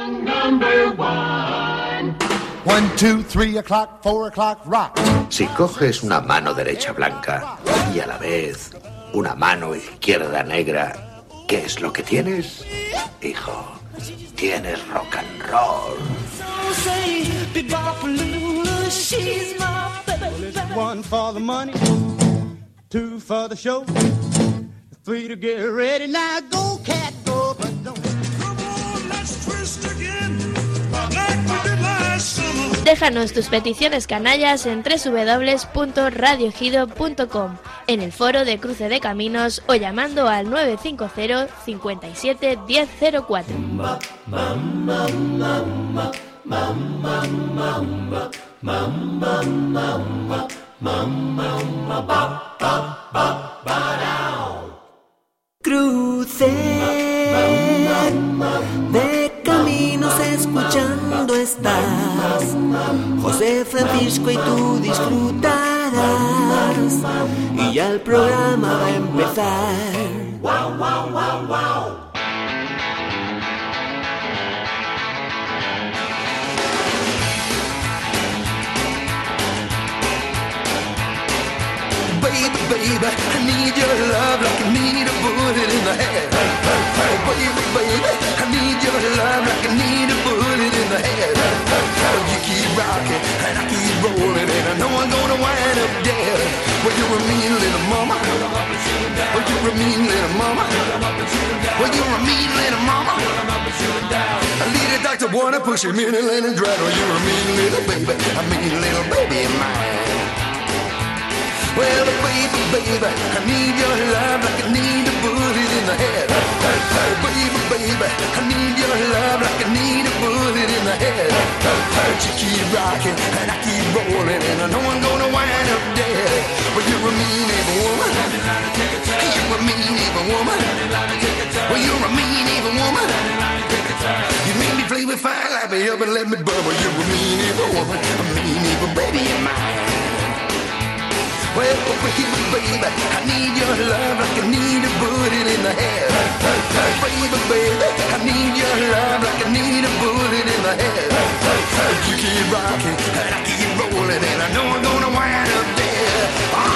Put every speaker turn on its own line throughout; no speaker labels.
number one.
1, 2, 3 o'clock, 4 o'clock, rock.
Si coges una mano derecha blanca y a la vez una mano izquierda negra, ¿qué es lo que tienes? Hijo, tienes rock and roll.
One for the money, two for the show, three to get ready. Now go, cat, go, but don't. Come on, let's twist again, like we did last summer.
Déjanos tus peticiones canallas en www.radioejido.com, en el foro de Cruce de Caminos o llamando al 950 57 1004.
Cruce de Caminos escuchando estás, José Francisco, y tú disfrutarás, y ya el programa va a empezar. Wow, wow, wow, wow.
Baby, baby, I need your love like I need a bullet in the head. Oh, baby, baby, I need your love like I need a bullet in the head. Oh, you keep rocking and I keep rolling and I know I'm gonna wind up dead. Well, you're a mean little mama. Oh, you're a mean little mama. Well, you're a mean little mama. I lead a doctor, wanna push him in and let him drown. Oh, you're a mean little baby, a mean little baby of mine. Well, baby, baby, I need your love like I need a bullet in the head. Oh, baby, baby, I need your love like I need a bullet in the head. But you keep rocking and I keep rolling and I know I'm gonna wind up dead. Well, you're a mean evil woman. You're a mean evil woman. Well, you're a mean evil woman. You make me play with fire, light me up and let me bubble. You're a mean evil woman, a mean evil baby of mine. Well, baby, baby, I need your love like I need a bullet in the head. Baby, baby, I need your love like I need a bullet in the head. You keep rocking and I keep rolling and I know I'm gonna wind up dead.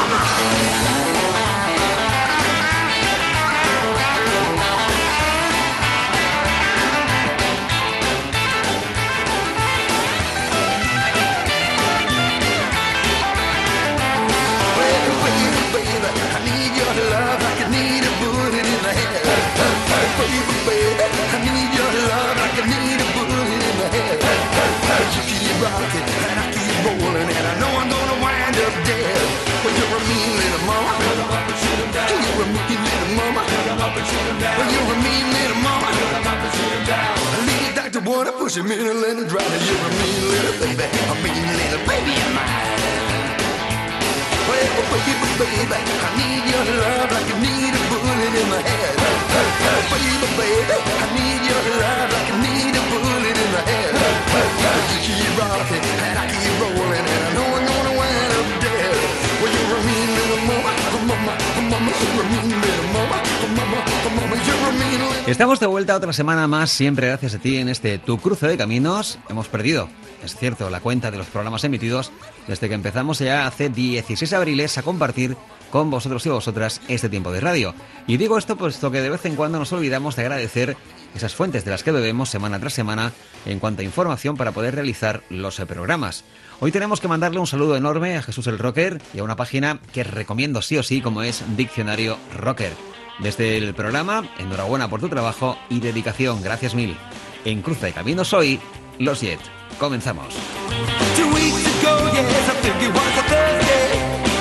Baby, baby, I need your love like I need a bullet in the head. You keep rocking and I keep rolling and I know I'm gonna wind up dead. Well, you're a mean little mama. You're a mean little mama. Well, you're a mean little mama. A little doctor wanna push him in and let him drown. You're a mean little baby, a mean little baby of mine. Well, baby, baby, I need your love like I need a bullet in my head. Baby, baby, I need your love like I need a bullet in the head. You keep rocking and I keep rolling and I know I'm gonna wind up dead. Well, you're a mean little mama, mama, mama, you're a mean little mama, mama, mama, you're a mean little...
Estamos de vuelta otra semana más, siempre gracias a ti en este Tu Cruce de Caminos. Hemos perdido, es cierto, la cuenta de los programas emitidos desde que empezamos ya hace 16 abriles a compartir con vosotros y vosotras este tiempo de radio. Y digo esto puesto que de vez en cuando nos olvidamos de agradecer esas fuentes de las que bebemos semana tras semana en cuanto a información para poder realizar los programas. Hoy tenemos que mandarle un saludo enorme a Jesús el Rocker y a una página que recomiendo sí o sí, como es Diccionario Rocker. Desde el programa, enhorabuena por tu trabajo y dedicación, gracias mil. En Cruce de Caminos hoy, Los Jet. Comenzamos.
2 weeks ago, yes, I think it was a Thursday.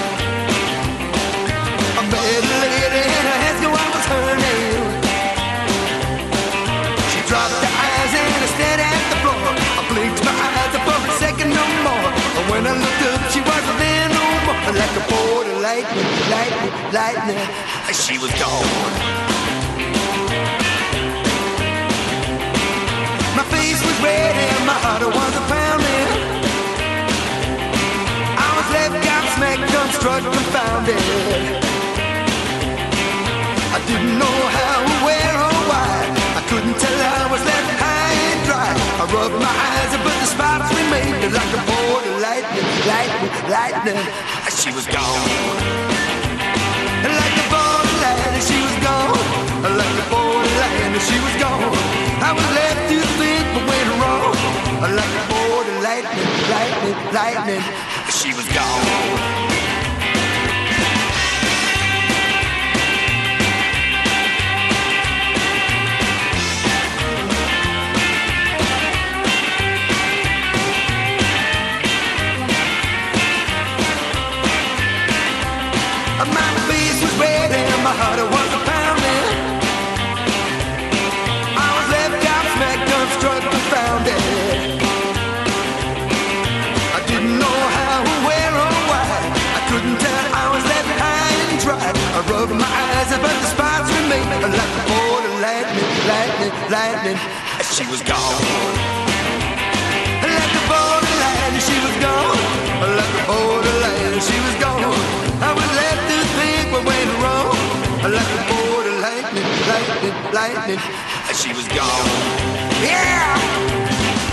I met a lady and I asked her what was her name. She dropped her eyes and I stared at the floor. I blinked my eyes up for a second no more. And when I looked up, she wasn't there no more. Like a bolt of lightning, lightning, lightning, she was gone. My face was red and my heart was a pounding. I was left gobsmacked, dumbstruck, confounded. I didn't know how, where, or why. I couldn't tell I was left high and dry. rubbed my eyes, but the spots remained like a bolt of lightning, lightning, lightning. She was gone. Like a bolt of lightning, she was gone. Like a bolt of lightning, she was gone. I was left to think what went wrong. Like a bolt of lightning, lightning, lightning. She was gone. My face was red and my heart was a pounding. I was left gobsmacked, dumbstruck, confounded. I didn't know how, where, or why. I couldn't tell, I was left high and dry. I rubbed my eyes, but the spots remained like a bolt of lightning, lightning, lightning. She was gone. Like a bolt of lightning, she was gone. Like a bolt of lightning, she was gone. I was left to think what went wrong. Like a bolt of lightning, lightning, lightning. She was gone. Yeah!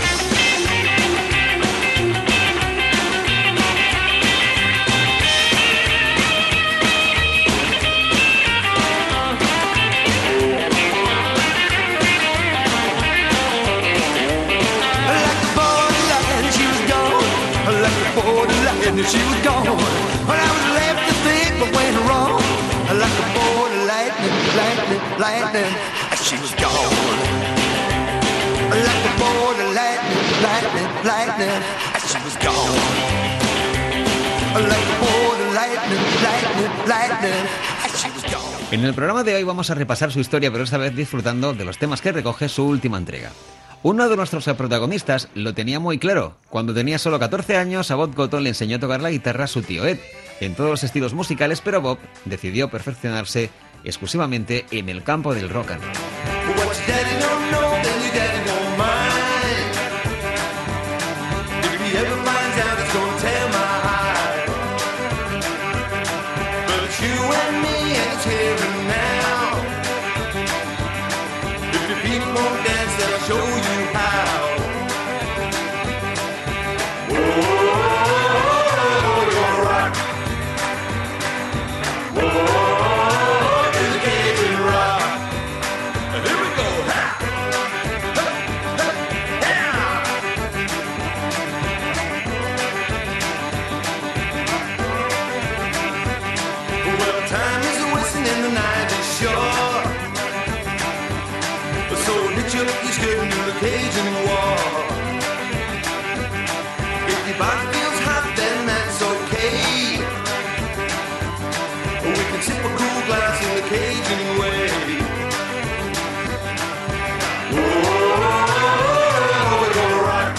And she was gone. When I was left to think what went wrong. Like a bolt of lightning, lightning, lightning. She was gone. Like a bolt of lightning, lightning, lightning. She was gone. Like a bolt of lightning, lightning, lightning. She was gone.
En el programa de hoy vamos a repasar su historia, pero esta vez disfrutando de los temas que recoge su última entrega. Uno de nuestros protagonistas lo tenía muy claro. Cuando tenía solo 14 años, a Bob Cotton le enseñó a tocar la guitarra a su tío Ed, en todos los estilos musicales, pero Bob decidió perfeccionarse exclusivamente en el campo del rock and roll.
Show you how. Oh, you're rock. Oh, educated rock. Here we go. Ha! Ha! Ha! Well, time is wasting and the night is short. So hitch up your skirt into the Cajun war. If your body feels hot, then that's okay. We can sip a cool glass in the Cajun way. Oh, we're gonna rock.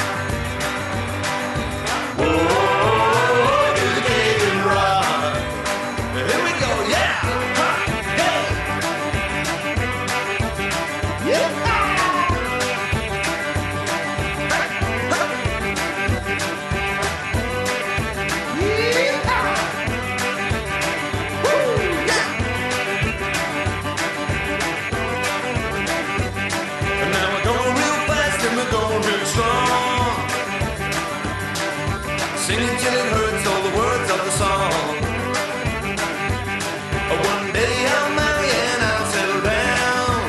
Oh, it's the Cajun rock. Here we go, yeah. Hey. Yeah. Singing till it hurts all the words of the song. One day I'll marry and I'll settle down.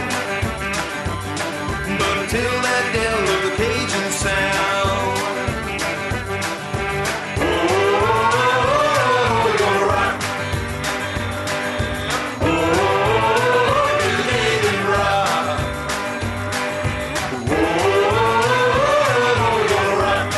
But until that day I'll love the Cajun sound. Oh, we're gonna rock. Oh, it's the Cajun rock. Oh, we're gonna rock.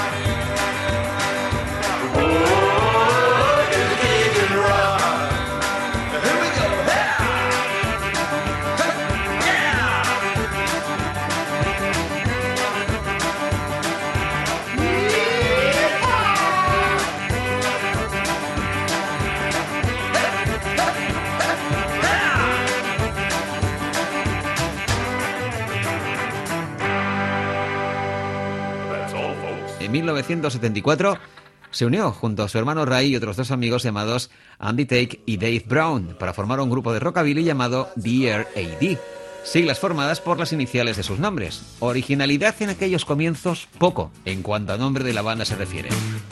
En 1974 se unió junto a su hermano Ray y otros dos amigos llamados Andy Take y Dave Brown para formar un grupo de rockabilly llamado The R.A.D. siglas formadas por las iniciales de sus nombres. Originalidad en aquellos comienzos, poco, en cuanto a nombre de la banda se refiere.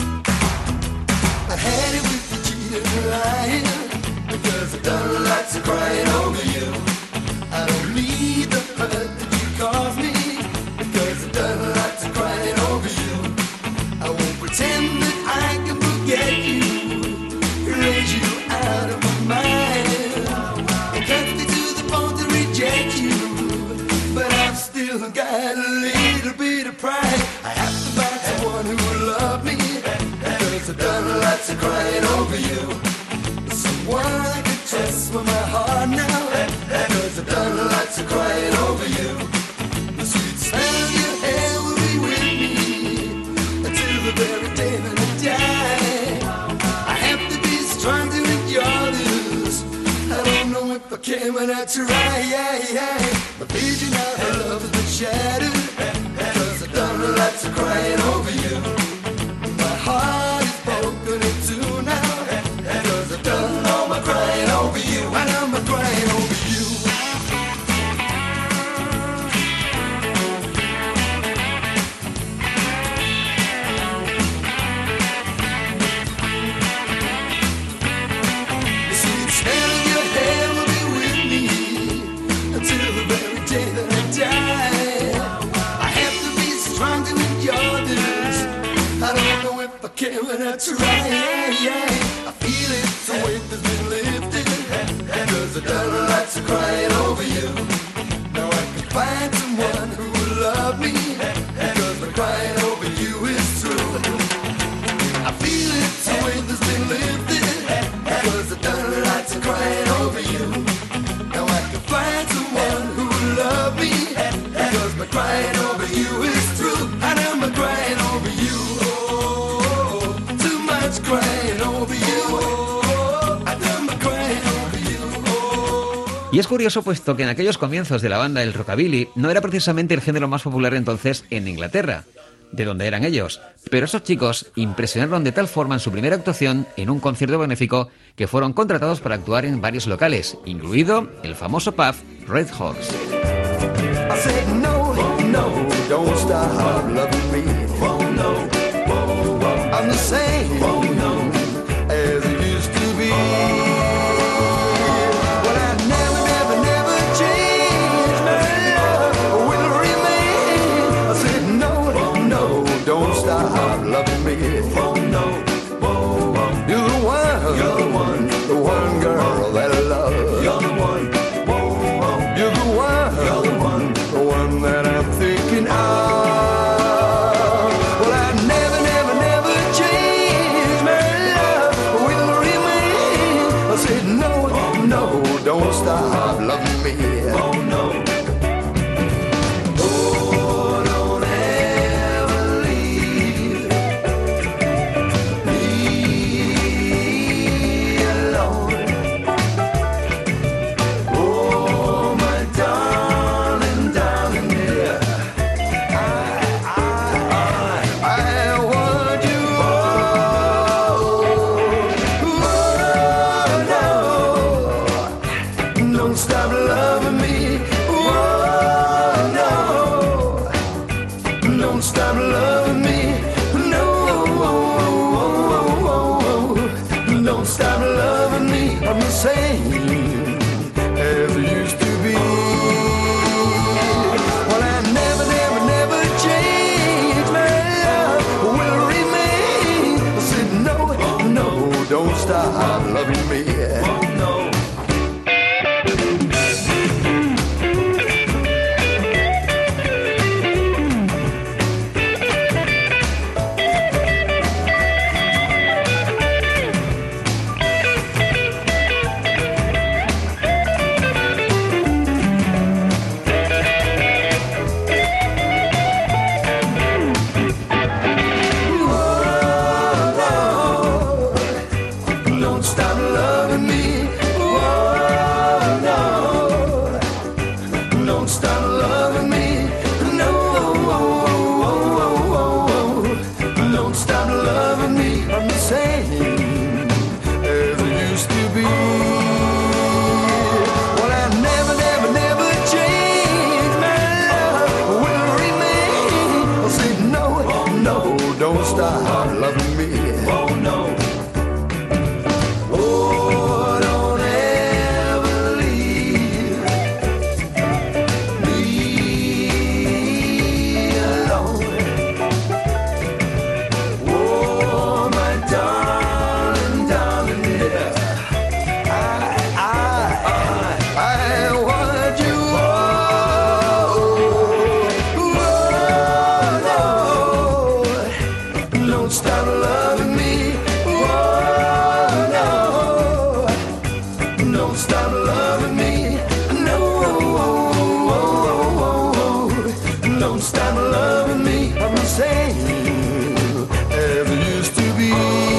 Got a little bit of pride. I have to find someone who will love me, because I've done lots of crying over you. Someone I can trust with my heart now, because I've done lots of crying over you. The sweet smell of your hair will be with me until the very day that I die. I have to be strong to endure this. I don't know if I can, but I try. My vision of her love has been shattered, because I've done lots of crying over you. My heart is broken in two now, because I've done all my crying over you. I done my crying over you. The sweet smell of your hair will be with me until the very day that I die. I have to be strong to endure this. I don't know if I can, but I try. I feel it, the weight has been lifted, because I've done lots of crying over you. Now I can find someone who will love me, because my crying over you is true. I feel it, the weight has been lifted, because I've done lots of crying over you. Now I can find someone who will love me, because my crying over you is true. I know my crying over you. Oh, too much crying over you. I know my crying over you.
Y es curioso, puesto que en aquellos comienzos de la banda el rockabilly no era precisamente el género más popular entonces en Inglaterra, de donde eran ellos. Pero esos chicos impresionaron de tal forma en su primera actuación en un concierto benéfico que fueron contratados para actuar en varios locales, incluido el famoso pub Red Horse.
I said no, no, don't stop loving me. Oh no, I'm the same as it used to be. Well, I never change. My love will remain. I said no, no, don't stop loving me. Oh no, you're the one girl that I love. You're the one. You're the one that I'm thinking of. Well, I never change. My love will remain. I said no, no, don't stop loving me. Oh no. Oh, don't ever leave me alone. Oh, my darling, darling dear, I want you. Oh, no, don't stop loving me. Oh, no, don't stop loving me. No, don't stop loving me. I'm the same as I used to be. Well, I never change. My love will remain. I said no, no, don't stop loving me. Oh no. Don't stop
don't stop loving me. Oh no. Oh, don't ever leave me alone. Oh, my darling, darling, dear. I want you. Don't stop loving me. Oh, no. Don't stop loving me. No. Don't stop loving me. I'm the same as I used to be.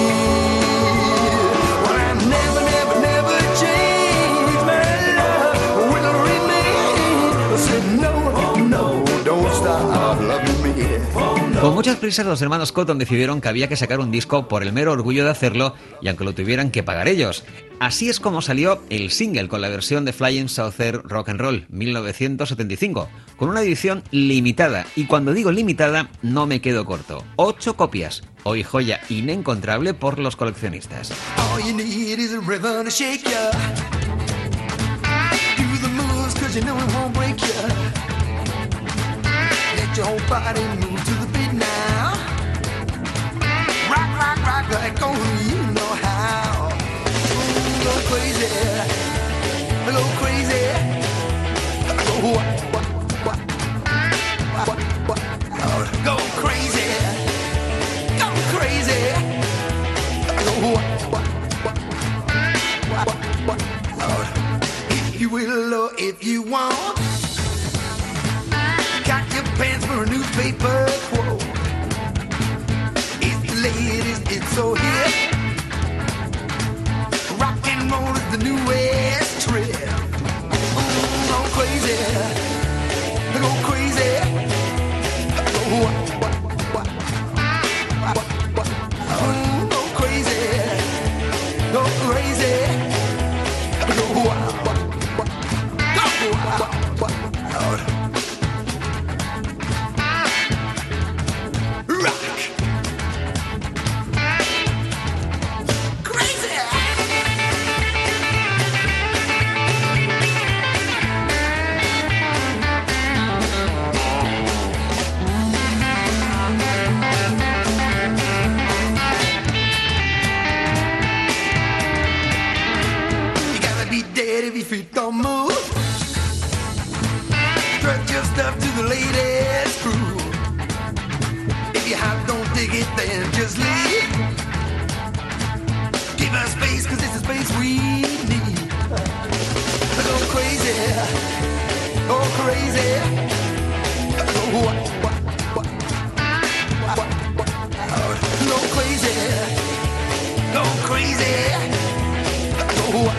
Well, I never change. My love will remain. I said no, don't stop loving me.
Con muchas prisas los hermanos Cotton decidieron que había que sacar un disco por el mero orgullo de hacerlo y aunque lo tuvieran que pagar ellos. Así es como salió el single con la versión de Flying Saucer Rock and Roll 1975, con una edición limitada, y cuando digo limitada no me quedo corto. 8 copias, hoy joya inencontrable por los coleccionistas.
All you need is a rhythm to shake ya. Do the moves 'cause you know it won't break ya. Let your whole body move to the beat now. Rock, rock, rock like only you know how. Go crazy, go crazy. Go what, go crazy, go crazy. Go what, if you will or if you want. Got your pants for a newspaper quote. It's the latest, it's so hip. Rock and roll is the newest trip. Go crazy, go crazy. Go what? Go crazy, go crazy. Go what? If your feet don't move, strut your stuff to the latest groove. If your house don't dig it, then just leave. Give us space, 'cause it's the space we need. Go crazy, go crazy. Go what? Go crazy, go crazy. Go what?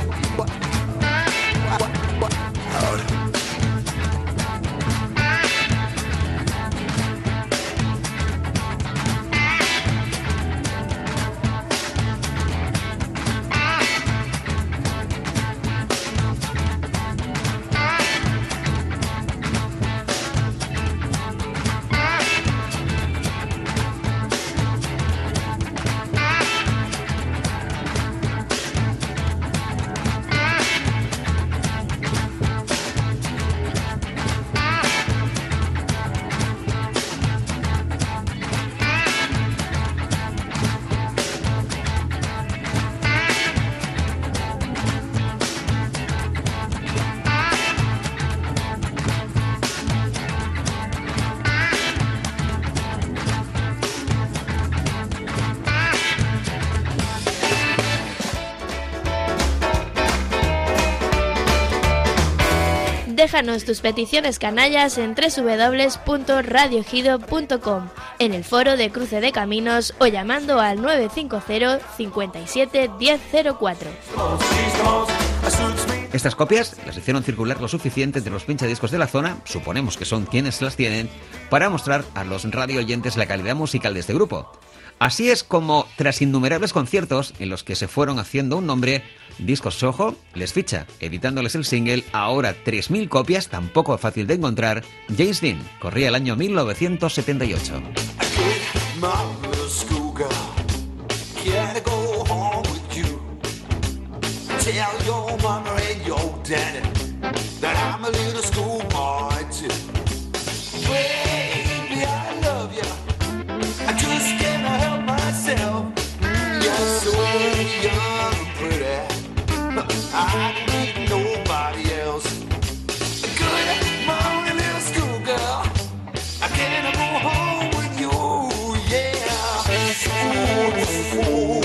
Déjanos tus peticiones canallas en www.radioejido.com, en el foro de Cruce de Caminos o llamando al 950 57 1004.
Estas copias las hicieron circular lo suficiente entre los pinchadiscos de la zona, suponemos que son quienes las tienen, para mostrar a los radio oyentes la calidad musical de este grupo. Así es como, tras innumerables conciertos en los que se fueron haciendo un nombre, Discos Soho les ficha, editándoles el single, ahora 3.000 copias, tampoco fácil de encontrar. James Dean, corría el año 1978.
my little schoolgirl, can I go home with you? Tell your mama and your daddy that I'm a little schoolboy too. Baby, I love you, I just can't help myself. You're so young and pretty, I don't need nobody else. Good morning, little schoolgirl, can I go home with you? Yeah. Ooh.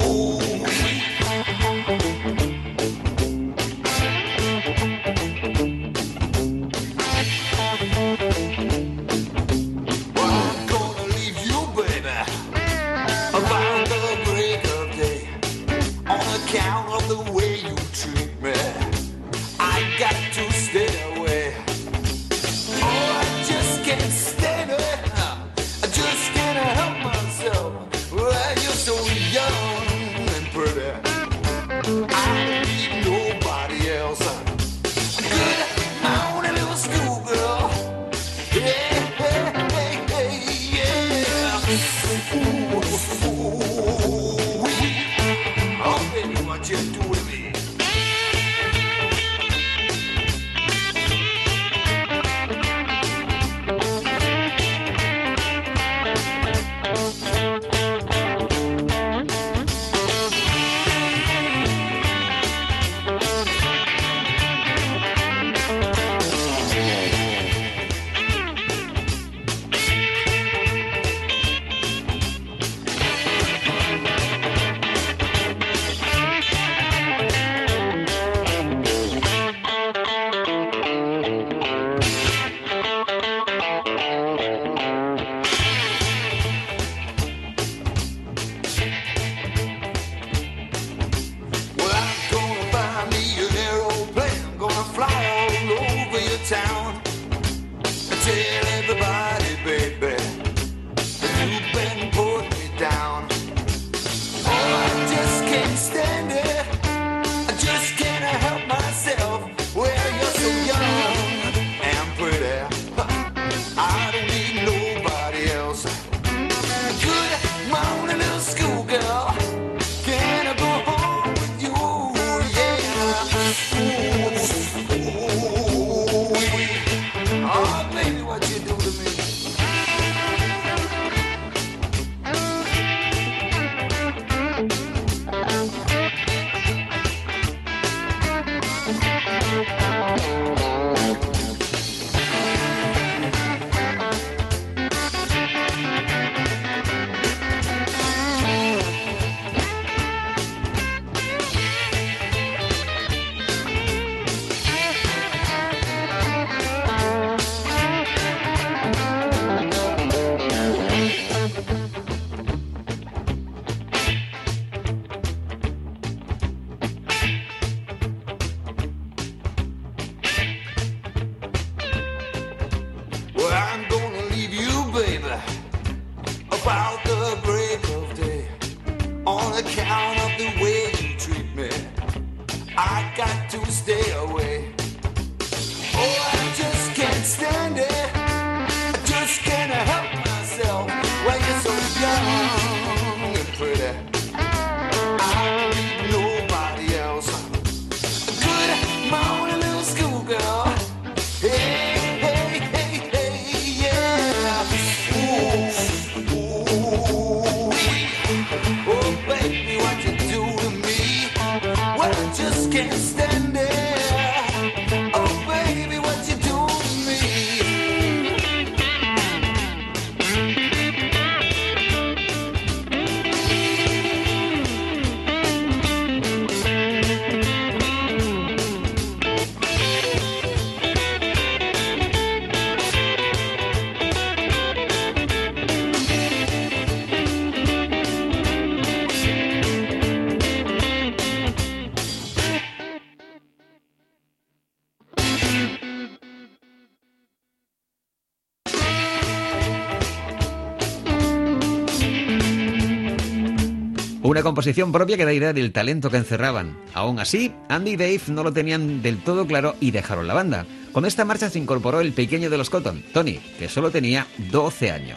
Una composición propia que da idea del talento que encerraban. Aún así, Andy y Dave no lo tenían del todo claro y dejaron la banda. Con esta marcha se incorporó el pequeño de los Cotton, Tony, que solo tenía 12 años.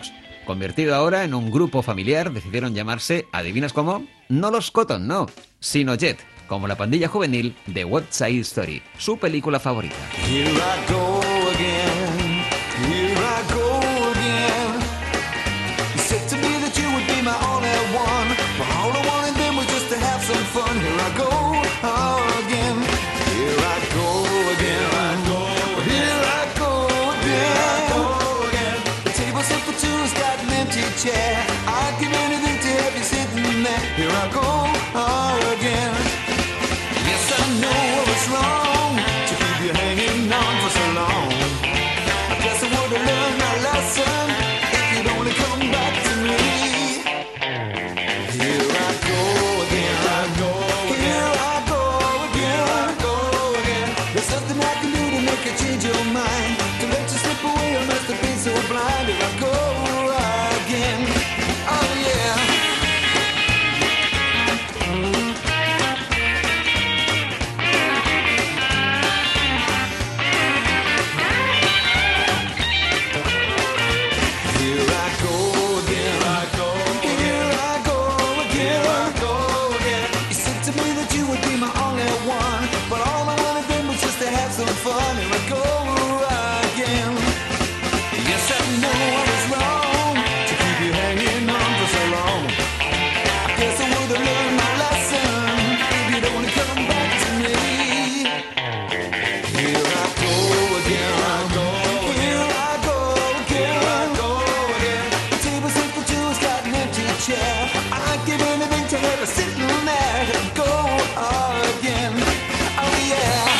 Convertido ahora en un grupo familiar, decidieron llamarse, ¿adivinas cómo? No los Cotton, no, sino Jet, como la pandilla juvenil de West Side Story, su película favorita.
Here I go again, here I go again. You said to me that you would be my only one, but all I wanted then was just to have some fun. Here I go again, here I go again, here I go again. The table set for two has got an empty chair. I'd give anything to have you sitting there. Here I go again. Yes, I know I was wrong to keep you hanging on for so long. I guess I would have learned my lesson if you'd only come back to me. Here I go again, here I go again. There's nothing I can do to make you change your mind, to let you slip away. I must have been so blind. Here I go again. Oh yeah. Fun, here I go again. Yes, I know I was wrong to keep you hanging on for so long. I guess I would have learned my lesson if you'd only come back to me. Here I go again, here I go again. The table set for two has got an empty chair. I'd give anything to have a sitting there. Here I go again. Oh yeah.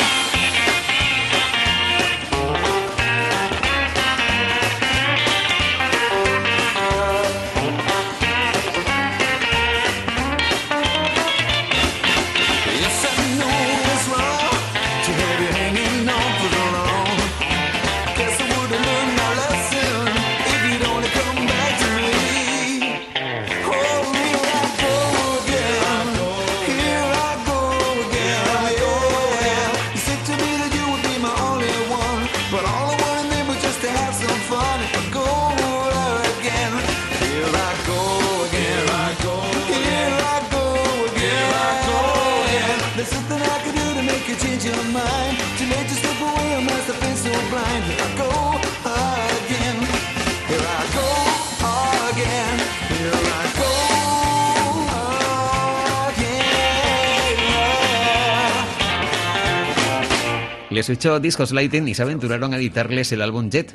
Les fichó Discos Lighting y se aventuraron a editarles el álbum Jet,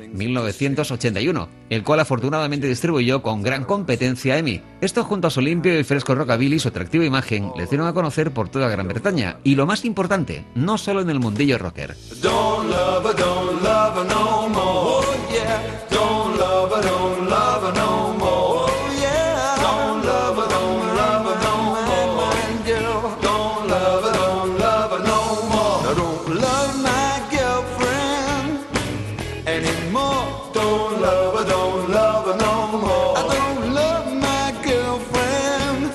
1981, el cual afortunadamente distribuyó con gran competencia EMI. Esto junto a su limpio y fresco rockabilly y su atractiva imagen le hicieron a conocer por toda Gran Bretaña y lo más importante, no solo en el mundillo rocker.
Don't love her no more. Oh, yeah. Don't love her no more. Oh, yeah. Don't love her no more. Girl. Don't love her no more. I don't love my girlfriend anymore. Don't love her no more. I don't love my girlfriend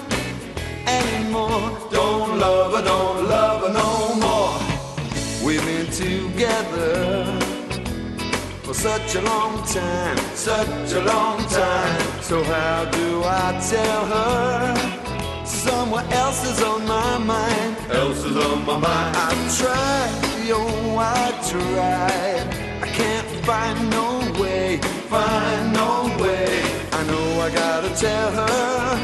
anymore. Don't love her no more. We've been together for such a long time, such a long time. So how do I tell her someone else is on my mind? Else is on my mind. I've tried, oh I tried. I can't find no way, find no way. I know I gotta tell her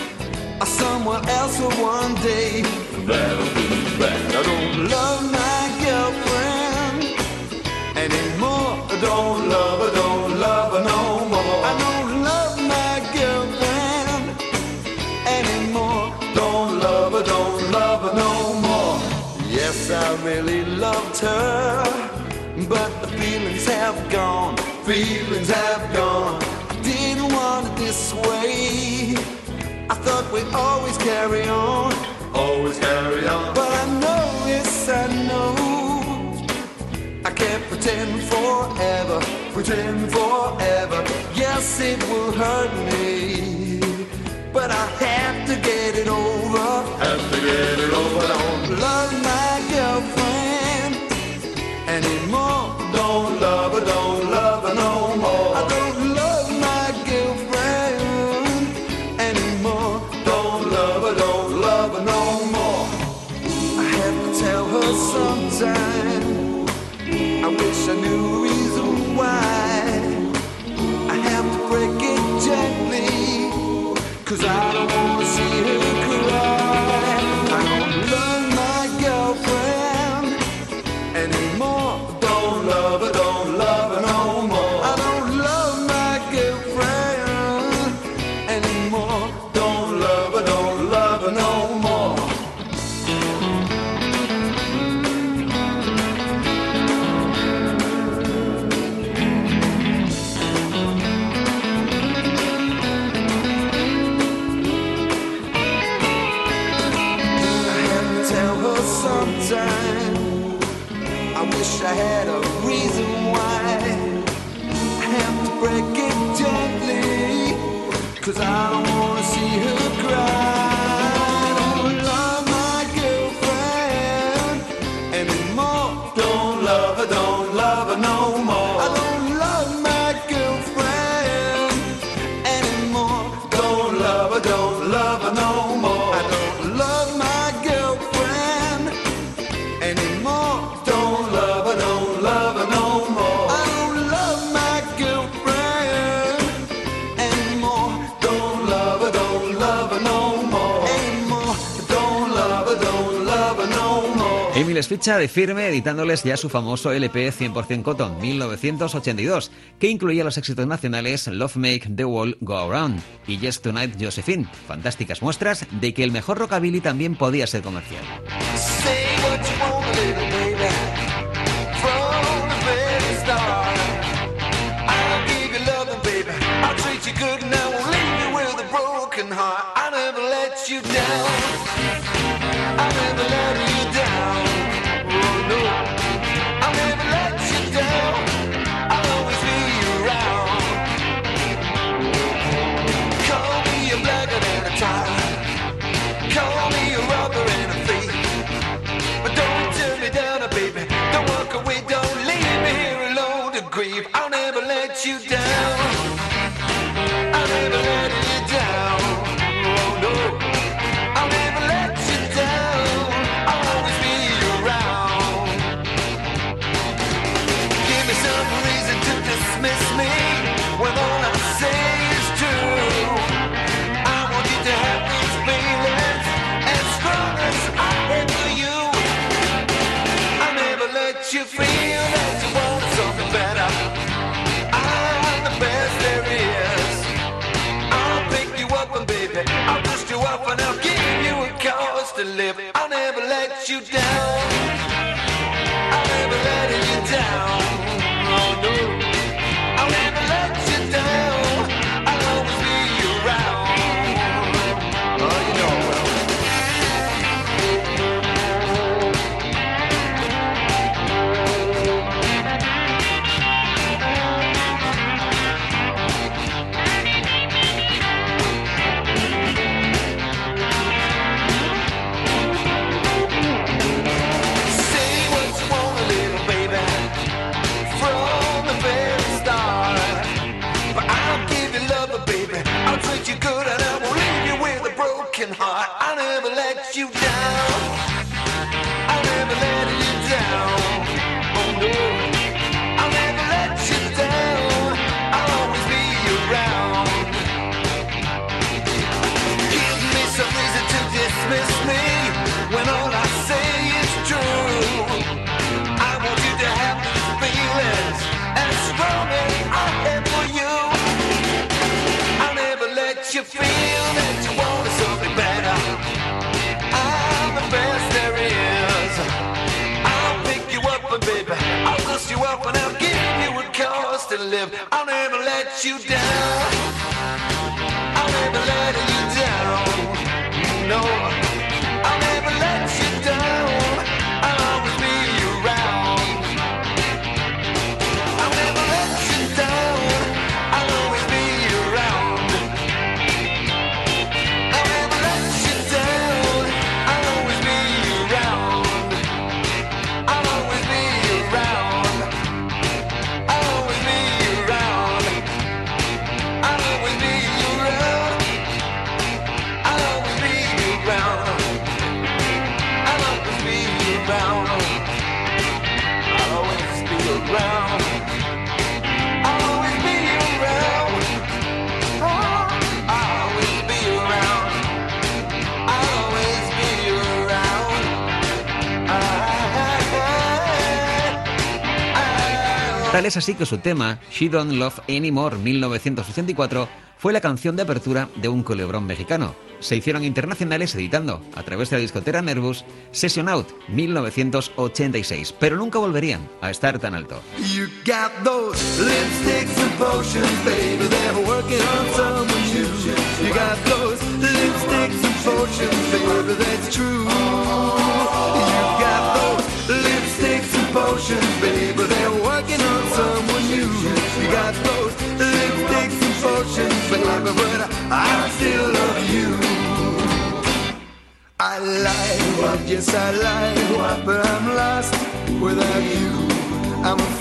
someone else will one day. That'll be bad. I don't love my girlfriend anymore. I don't love her no more. I don't love my girlfriend anymore. Don't love her no more. Yes, I really loved her, but the feelings have gone. Feelings have gone. I didn't want it this way. I thought we'd always carry on. Always carry on. But I know, yes I know, I can't pretend forever. Pretend forever. Yes, it will hurt me, but I have to get it over. Have to get it over. I don't love my girlfriend anymore. Don't love her no more. I don't love my girlfriend 'cause I don't wanna see her cry. I don't love my girlfriend anymore. Don't love her no more. I don't love my girlfriend anymore. Don't love her no more. Sometime I wish I had a reason why I have to break it gently, 'cause I don't wanna see her cry. I don't love my girlfriend anymore. Don't love her no more. I don't love my girlfriend anymore. Don't love her no more. I don't love my girlfriend anymore. Don't love her no more. I don't love my girlfriend anymore. Don't love her no more. Anymore. Don't love her no more.
Amy les ficha de firme editándoles ya su famoso LP 100% Cotton 1982, que incluía los éxitos nacionales Love Make the World Go Around y Just Tonight Josephine, fantásticas muestras de que el mejor rockabilly también podía ser comercial.
Say what you want, little baby. From the very start, I'll give you loving, baby. I'll treat you good and I won't leave you with a broken heart. I never let you down. I never let you down. Oh no, I'll never let you down. I'll always be around. Call me a blackguard and a tyrant. Call me a robber and a thief. But don't turn me down, baby. Don't walk away, don't leave me here alone to grieve. I'll never let you down. I'll never let you down. Oh no, I'll never let you down. I'll always be around. Give me some reason to dismiss me when all I say is true. I want you to have these feelings as strong as I had for you. I never let you feel that you want something better. I'm the best there is. I'll pick you up and baby, I'll dust you up and I'll give you a cause to live. I'll never let you down. I'll never let you down. Oh no, I'll never let you down. I'll always be around. Oh, you know well. Say what you want, little baby, from the very start. But I'll give you love, baby. I'll treat you good and I won't leave you with a broken heart. I'll never let you down. I'll never let you down. Oh no, I'll never let you down. I'll always be around. Give me some reason to dismiss me when all I say is true. I want you to have these feelings as strong as I have for you. I'll never let you feel that you want something better. I'm the best there is. I'll pick you up and baby, I'll dust you up and I'll give you a cause to live. I'll never let you down. I'll never let you down. No, I'll never let you down. I'll always be around. I'll never let you down. I'll always be around. I'll never let you down. I'll always be around. I'll always be around. I'll always be around. I'll
Tal es así que su tema, She Don't Love Anymore, 1984, fue la canción de apertura de un culebrón mexicano. Se hicieron internacionales editando, a través de la discoteca Nervous, Session Out, 1986, pero nunca volverían a estar tan alto.
You got those lipsticks and potions, baby, they're working on someone new. You got those lipsticks and potions, baby, that's true. You got those lipsticks and potions, baby, they're working on someone new. You got those lipsticks and potions, baby, but I still love you. I lie, yes I lie, but I'm lost without you. I'm a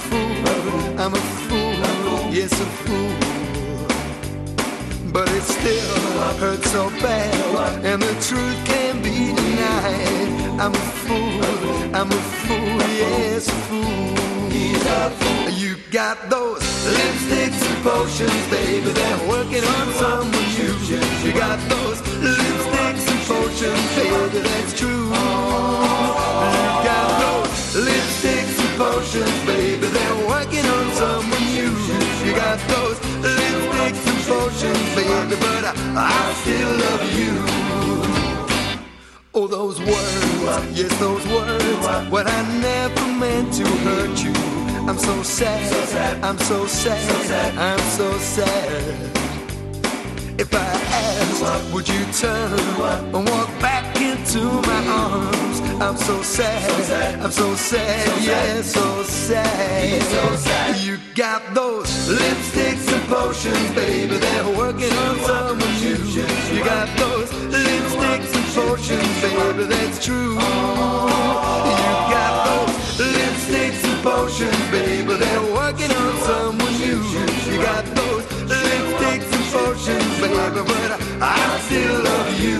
fool, yes a fool. But it still hurts so bad, and the truth can't be denied. I'm a fool, yes a fool. You got those lipsticks and potions, baby, they're working on someone new. You got those lipsticks and potions, baby, that's true. You got those lipsticks and potions, baby, they're working on someone new. You got those lipsticks and potions, baby, but I still love you. Oh, those words, yes, those words, what I never meant to hurt you. I'm so sad, I'm so sad, I'm so sad. If I asked, would you turn and walk back into my arms? I'm so sad, I'm so sad, yeah, so sad. You got those lipsticks and potions, baby, they're working on someone new. You got those lipsticks and potions, baby, that's true. You got those lipsticks and potions, baby, they're working on someone new. You got those lipsticks and potions, baby, but I still love you.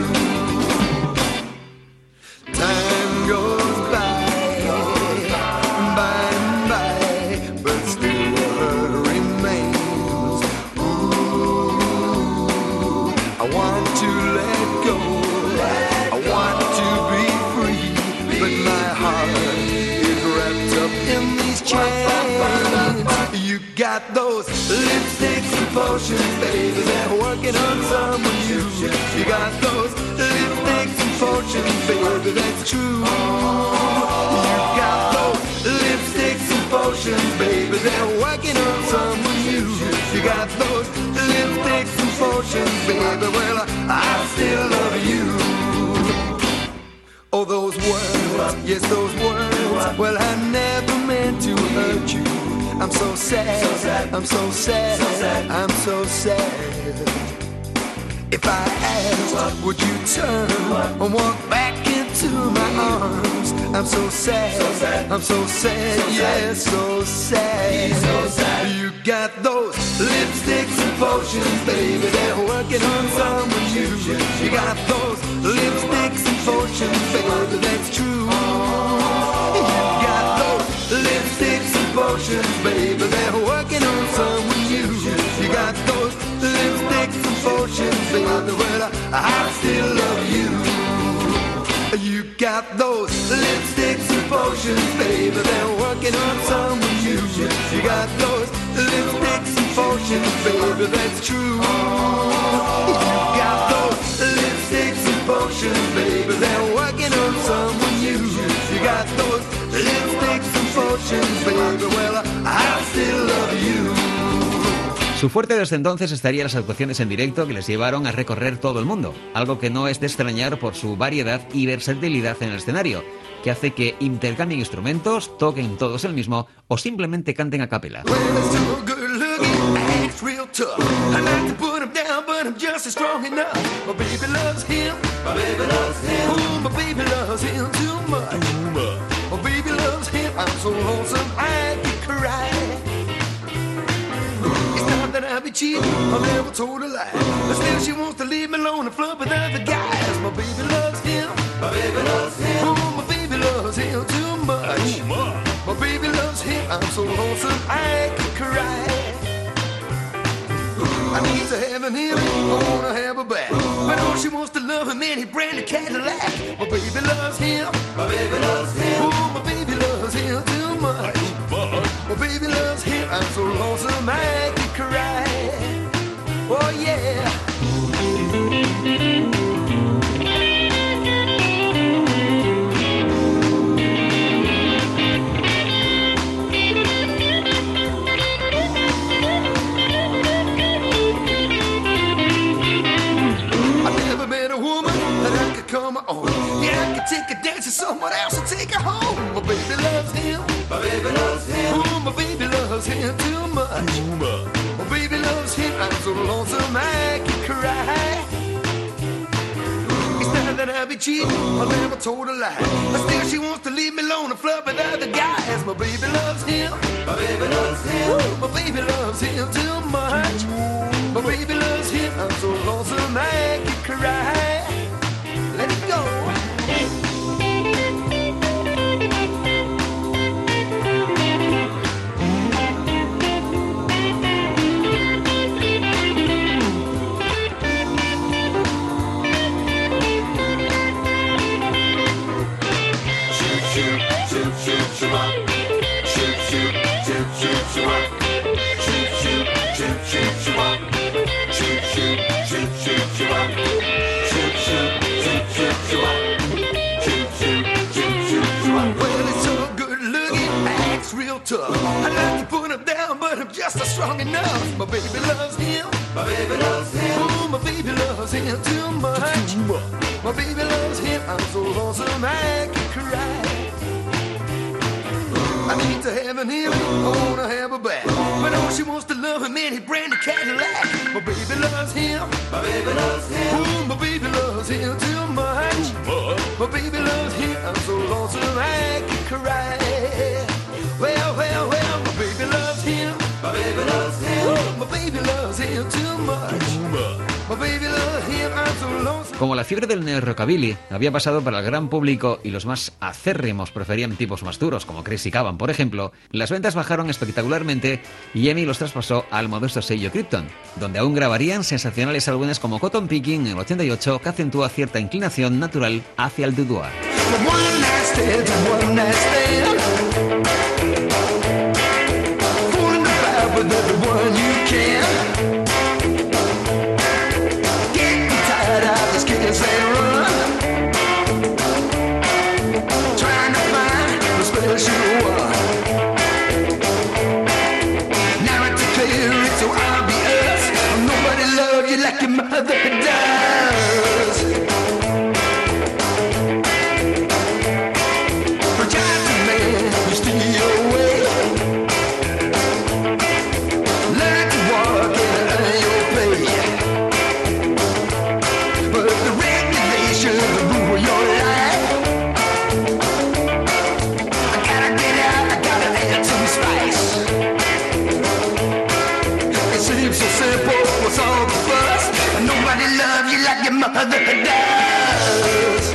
Time goes by and by, but still the hurt remains. Ooh, I want to let go, I want to be free, but my heart is wrapped up in these chains. You got those lipsticks and potions, baby, they're working on someone new. You got those lipsticks and potions, baby, that's true. You got those lipsticks and potions, baby, they're working on someone new. You got those lipsticks and potions, baby, well, I still love you. Oh, those words, yes, those words, well, I never meant to hurt you. I'm so sad, I'm so sad, I'm so sad. If I asked, would you turn and walk back into my arms? I'm so sad, I'm so sad, yeah, so sad. You got those lipsticks and potions, baby, they're working on someone new. You got those lipsticks and potions, baby, that's true. You got those lipsticks and potions, baby, they're working on someone new. You got those lipsticks and potions, baby, well, I still love you. You got those lipsticks and potions, baby, they're working on someone new. You got those lipsticks and potions, baby, that's true. You got those lipsticks and potions, baby, they're working on someone new. You got those lipsticks and potions, baby, well, I still love you.
Su fuerte desde entonces estaría las actuaciones en directo que les llevaron a recorrer todo el mundo, algo que no es de extrañar por su variedad y versatilidad en el escenario, que hace que intercambien instrumentos, toquen todos el mismo o simplemente canten a capela.
That I be cheating, I never told a lie. But still she wants to leave me alone and flirt with other guys. My baby loves him, my baby loves him. Oh, my baby loves him too much. My baby loves him, I'm so lonesome I could cry. I need to have him, I wanna have her back. But oh, she wants to love him in his brand new Cadillac. My baby loves him, my baby loves him. Oh, my baby loves him too much. My baby loves him, I'm so lonesome I could cry. Oh yeah. Come on, yeah, I can take a dance to someone else and take her home. My baby loves him, my baby loves him. Ooh, my baby loves him too much. My baby loves him, I'm so lonesome I can cry. It's not that I'll be cheating, I never told a lie. But still she wants to leave me alone and flirt with other guys. My baby loves him, my baby loves him. Ooh, my baby loves him too much. My baby loves him, I'm so lonesome I can cry. Let it go. Shoot, shoot, shoot, shoot, shoot up. Shoot, shoot, shoot, shoot, shoot up. Shoot, shoot, shoot, shoot, shoot up. Shoot, shoot, shoot, shoot, shoot up. Shoot, shoot. Well, it's so good looking, acts real tough. I'd like to put him down, but I'm just not strong enough. My baby loves him, my baby loves him. Oh, my baby loves him too much. My baby loves him, I'm so lonesome I can cry. I need to have an him, I wanna have a back. But all she wants to love him in his brand new Cadillac. My baby loves him, my baby loves him. Ooh, my baby loves him too much. My baby loves him, I'm so lonesome I can cry. Well, well, well, my baby loves him, my baby loves him. Ooh, my baby loves him too much. My baby loves him, I'm so lonesome.
Como la fiebre del neo-rockabilly había pasado para el gran público y los más acérrimos preferían tipos más duros, como Chris y Cavan, por ejemplo, las ventas bajaron espectacularmente y EMI los traspasó al modesto sello Krypton, donde aún grabarían sensacionales álbumes como Cotton Picking en el 88, que acentúa cierta inclinación natural hacia el boudoir.
Like your mother does. For just a man, you steal your way. Learn to walk and earn your pay. But the regulations rule your life. I gotta get out, I gotta add some spice. It seems so simple, what's all the fuss? Nobody loves you like your mother does.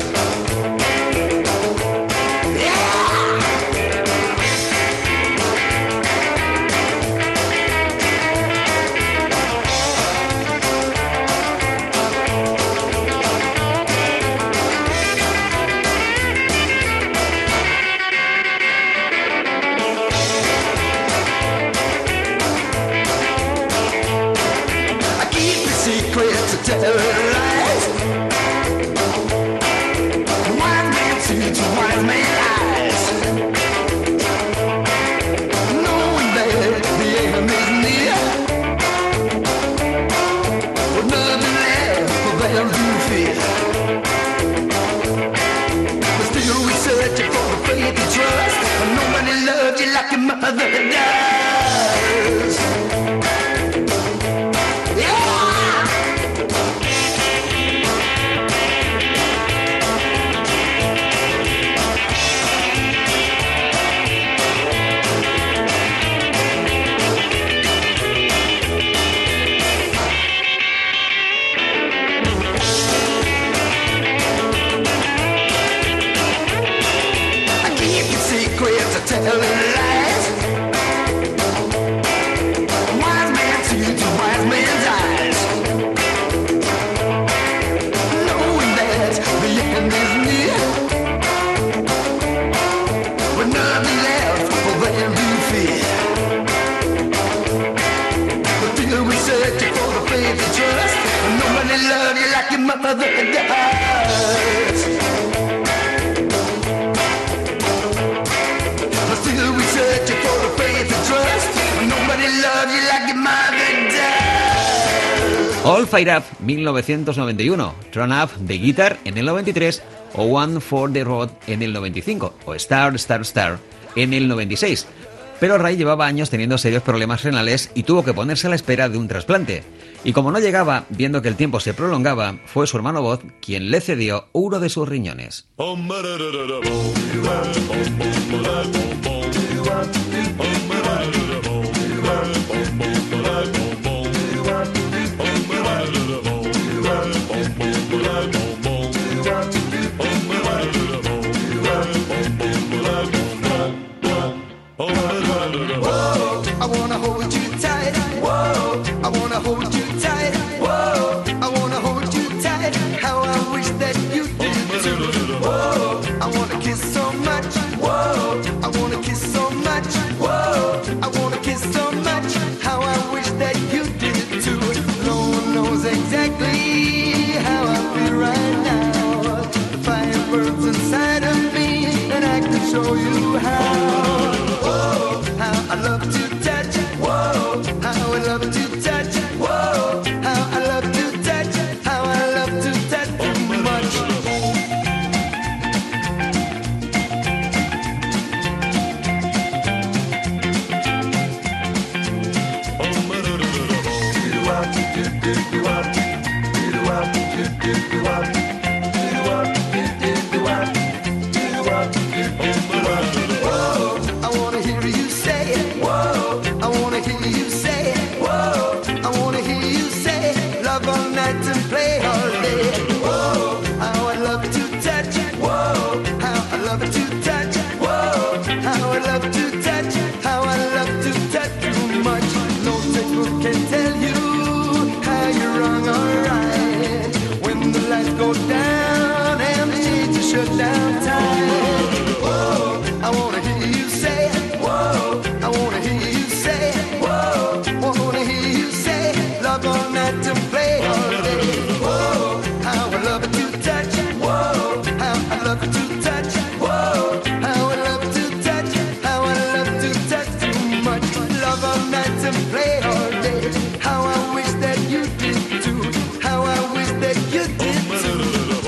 Secrets to tell lies. Wise man sees wise man eyes. Knowing that the end is near, but nothing left for them to fear. But still we searching for the faith and trust. But nobody loves you like your mother does. Telling lies. Wise man sees to wise man's eyes. Knowing that the end is near, but nothing left for them to fear. like your mother does. But still we searching for the faith and trust. Nobody loves you like your mother does.
All Fire Up, 1991, Turn Up The Guitar en el 93, o One for the Road en el 95, o Star, Star, Star en el 96. Pero Ray llevaba años teniendo serios problemas renales y tuvo que ponerse a la espera de un trasplante. Y como no llegaba, viendo que el tiempo se prolongaba, fue su hermano Bob quien le cedió uno de sus riñones.
I wanna hold you tight. Whoa, I wanna hold you tight. Whoa, I wanna hold you tight. How I wish that you did too. Whoa, I wanna kiss so much. Whoa, I wanna kiss so much. Whoa, I wanna kiss so much. How I wish that you did too. No one knows exactly how I feel right now. The fire burns inside of me, and I can show you how. I love to touch, whoa, how I love to touch, whoa, how I love to touch, how I love to touch too much. I wanna hear you say it. Whoa, I wanna hear you say it. Whoa, I wanna hear you say it. Love all night and play all day. Whoa, how I love to touch. Whoa, how I love to touch. Whoa, how I love to touch. How I love to touch too much. No textbook can tell you how you're wrong or right. When the lights go down and the shades are shut down tight. Whoa, I wanna hear you say it. Whoa, I wanna hear you say it. Whoa, I wanna hear you say it. Love all night and play all day. Whoa, how I love it to touch. Whoa, how I love it to touch. Whoa, how I love to touch. How I love to touch too much. Love all night and play all day. How I wish that you did too. How I wish that you did too.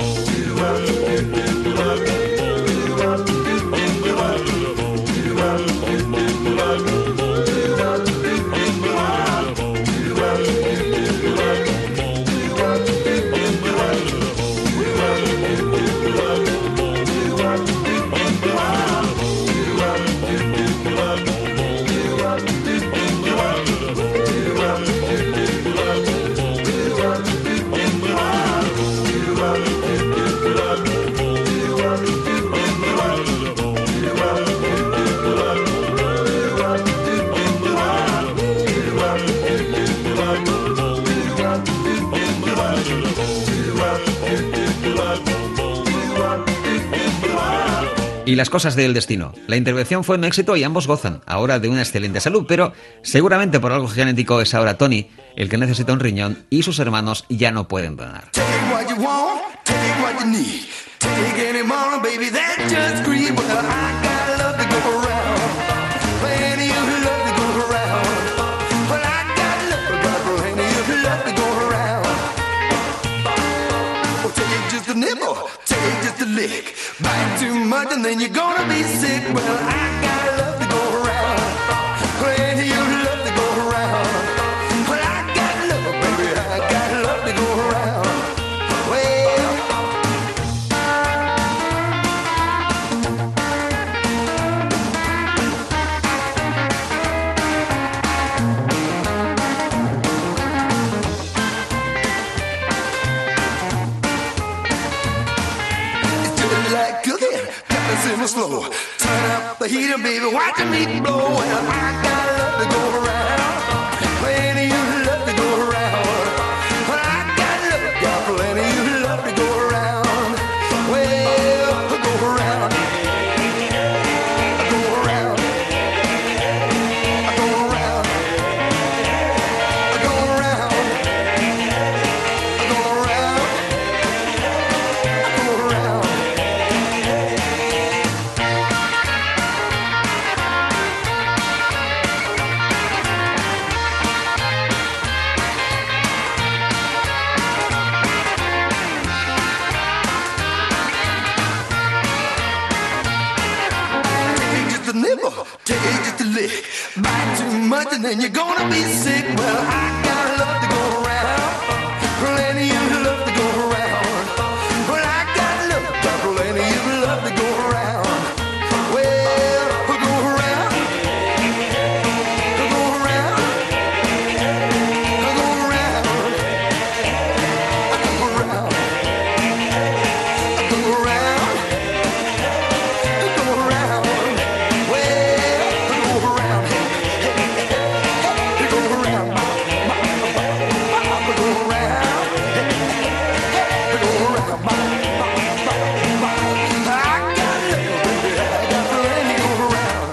Y las cosas del destino. La intervención fue un éxito y ambos gozan ahora de una excelente salud, pero seguramente por algo genético es ahora Tony el que necesita un riñón y sus hermanos ya no pueden donar.
Lick. Bite too much and then you're gonna be sick. Well, I got love to go around. Plenty of love to go around. Well, I got love, baby, I got love to go around. Simmer slow, turn up the heater, baby, watch the meat blow. Well, I got love to go around, plenty of love to go around. Well, I got plenty of love to go around. Well, go around, go around, go around, go around, go around. lick. Bite too much and then you're gonna be sick. Well, I got love to go around. Plenty of love to go around. Well, I got love, plenty of love to go around. Well, go around. Go around. Go around. Go around. Go around. Go around. Well, go around. Go around. Go around. Go around. I got plenty go around.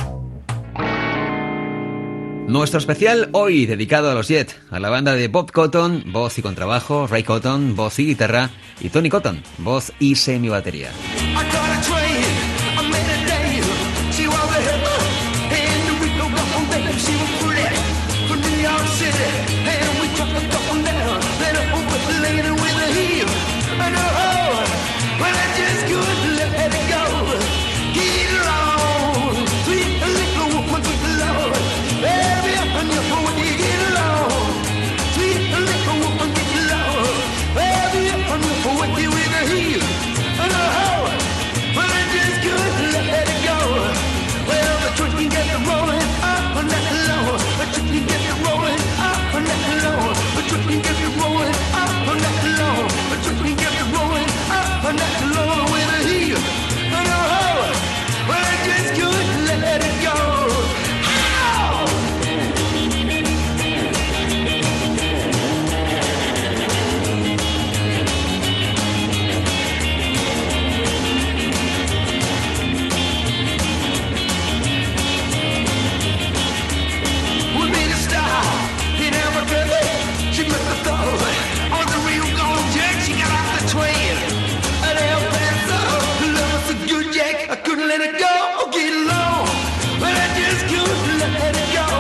Nuestro especial hoy dedicado a los Jet, a la banda de Bob Cotton, voz y contrabajo, Ray Cotton, voz y guitarra, y Tony Cotton, voz y semibatería.
I got a train, I made a day. She was a helper, and we go up on there. She was pretty from New York City, and we took her up and down. Then I opened the lady with a heel. And oh, well, I just couldn't let it go. Get along, sweet little woman, good Lord. Baby, up on your phone, you get along. Sweet little woman, good Lord. Baby, up on your phone, you with a heel. And oh, well, I just couldn't let it go. Well, the truth can get it rolling up on that low. The truth can get it rolling up on that low. The truth can get it rolling up on that low. The truth can get it rolling up on that low with a heel. And oh, well, I just couldn't let it go. Ow! We made a stop in Albuquerque. She must have thought I was a real gold jack. She got off the train at El Paso. Love was a good jack. I couldn't let it go or get along. But I just couldn't let it go.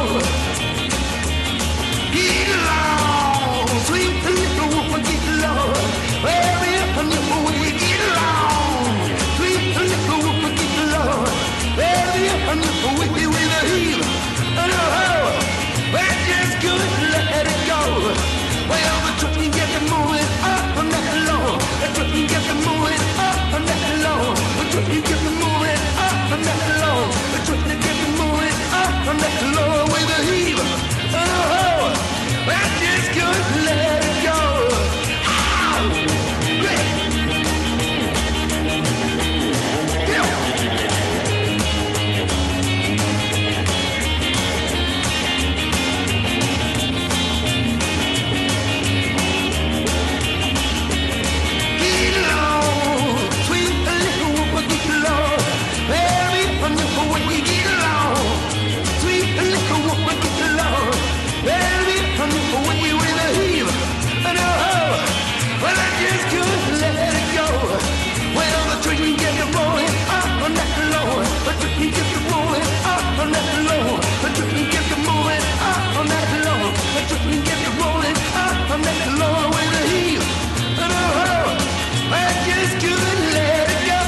Get along, sweet little woman, get along. Baby, up on your way, get along. Sweet little woman, get along. Baby, up on your way with a heel. And oh, I just couldn't let it go. Well, the truck can get me moving up on that low. The truck can get me moving up on that low. The truck can get me moving up on that low. The truck can get me moving up on that low with a heel. And oh, I just couldn't let it go. Ow! Yeah. Get along, sweet little woman, get along. Baby, on your way, get along. Sweet little woman, get along. Baby, on your way with a heel. And oh, well, I just couldn't let it go. Well, the train can get me rolling up on that low. The train can get me rolling up on that low. The train can get me moving up on that low. The train can get me rolling up on that low with a heel. And oh, I just couldn't let it go.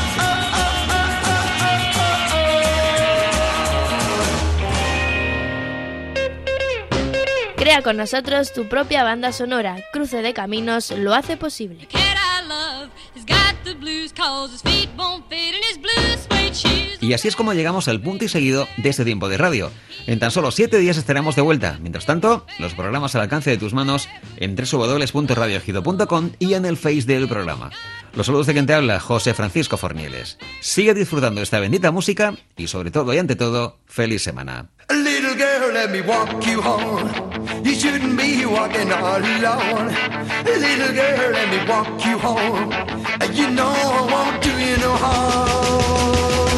Crea con nosotros tu propia banda sonora. Cruce de Caminos lo hace posible.
Cat I love has got the blues 'cause his feet won't fit in his blue suede shoes.
Y así es como llegamos al punto y seguido de este tiempo de radio. En tan solo 7 días estaremos de vuelta. Mientras tanto, los programas al alcance de tus manos en www.radioejido.com y en el Face del programa. Los saludos de quien te habla, José Francisco Fornieles. Sigue disfrutando esta bendita música y sobre todo y ante todo, feliz semana.
Little girl, let me walk you home. You shouldn't be walking all alone. Little girl, let me walk you home. You know I won't do you no harm.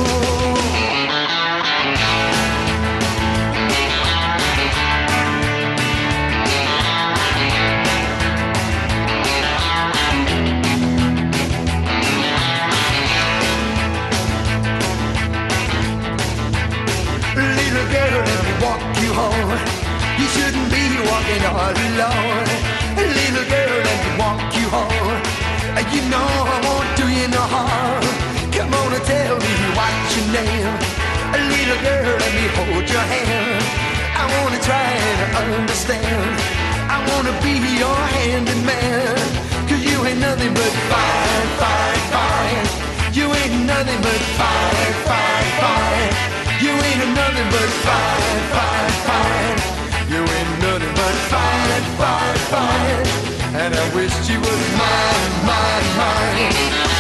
Little girl, let me walk you home. You shouldn't be walking all alone. Little girl, let me walk you home. You know I won't do you no harm. Come on and tell try to understand. I wanna be your handyman, 'cause you ain't nothing but fine, fine, fine. You ain't nothing but fine, fine, fine. You ain't nothing but fine, fine, fine. You ain't nothing but fine, fine, fine. And I wish you was mine, mine, mine.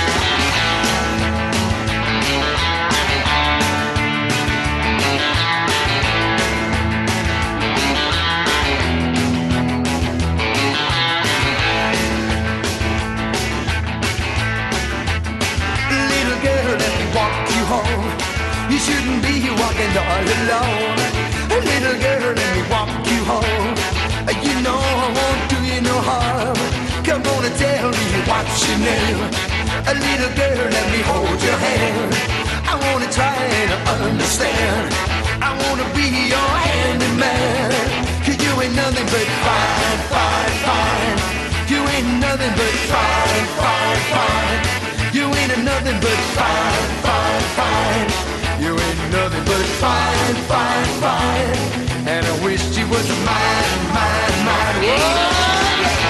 You shouldn't be walking all alone. Little girl, let me walk you home. You know I won't do you no harm. Come on and tell me what's your name. Little girl, let me hold your hand. I wanna try to understand. I wanna be your handyman, 'cause you ain't nothing but fine, fine, fine. You ain't nothing but fine, fine, fine. You ain't nothing but fine, fine, fine. You ain't nothing but fine, fine, fine. And I wish you was mine, mine, mine. Whoa, yeah.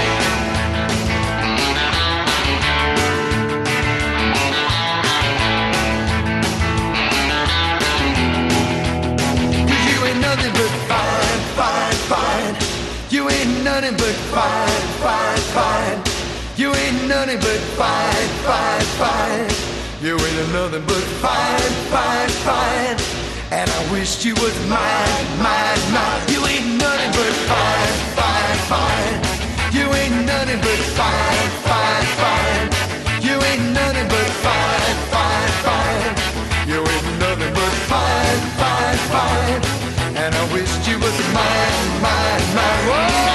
'Cause you ain't nothing but fine, fine, fine. You ain't nothing but fine, fine, fine. You ain't nothing but fine, fine, fine. You ain't nothing but fine, fine, fine. And I wish you was mine, mine, mine. You ain't nothing but fine, fine, fine. You ain't nothing but fine, fine, fine. You ain't nothing but fine, fine, fine. You ain't nothing but fine, fine, fine. And I wish you was mine, mine, mine. Whoa!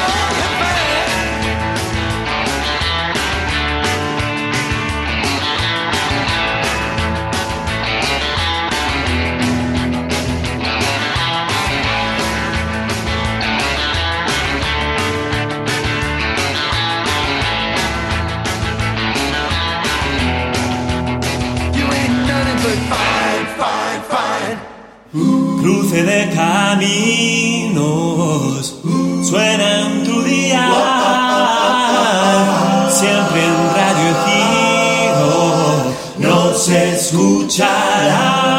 Cruce de caminos, suena en tu día, siempre en Radio Giro nos escuchará.